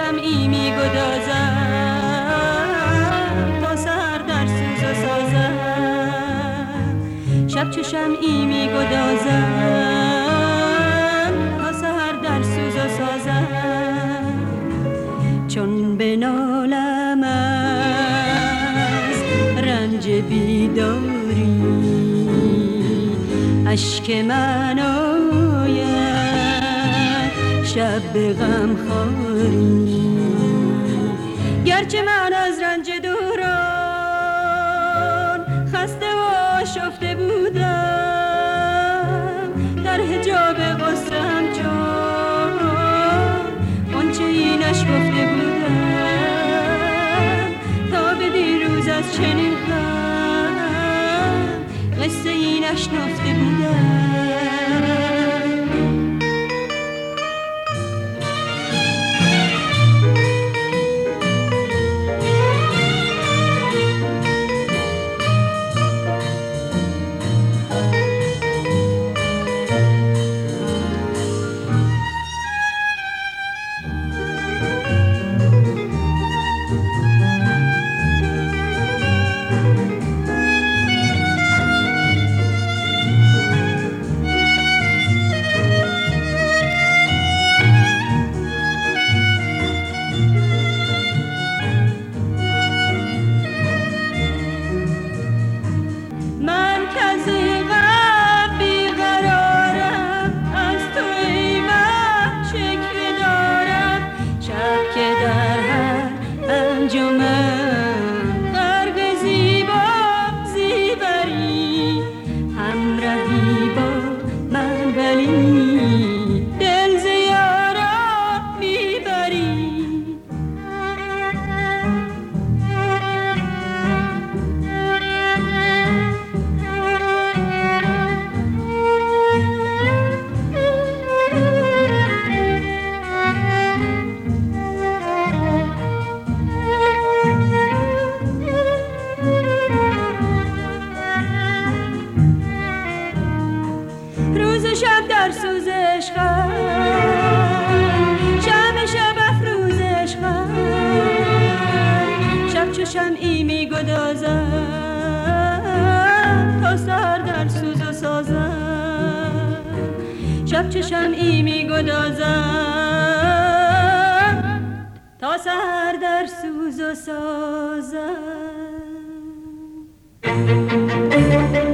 شمعی می گدازم تا سحر در سوز و سازم. شب چو شمعی می گدازم تا سحر در سوز و سازم. چون بنالم از رنج بیداری اشک من آید شب به غم خواری. گرچه من از رنج دوران خسته و آشفته بودم، در حجاب غصه همچون غنچه ای نشکفته بودم. تا به دیروز از چنین غم قصه ای نشنفته بودم. شمعی می گدازم تا سحر در سوز و سازم. شب چو شمعی می گدازم تا سحر در سوز و سازم.